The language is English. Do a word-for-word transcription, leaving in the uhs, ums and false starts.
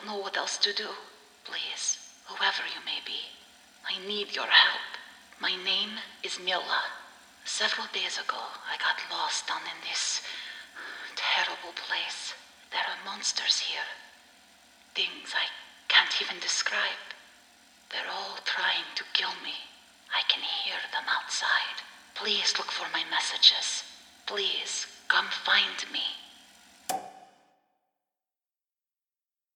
know what else to do. Please, whoever you may be, I need your help. My name is Mila. Several days ago, I got lost down in this terrible place. There are monsters here. Things I can't even describe. They're all trying to kill me. I can hear them outside. Please look for my messages. Please, come find me.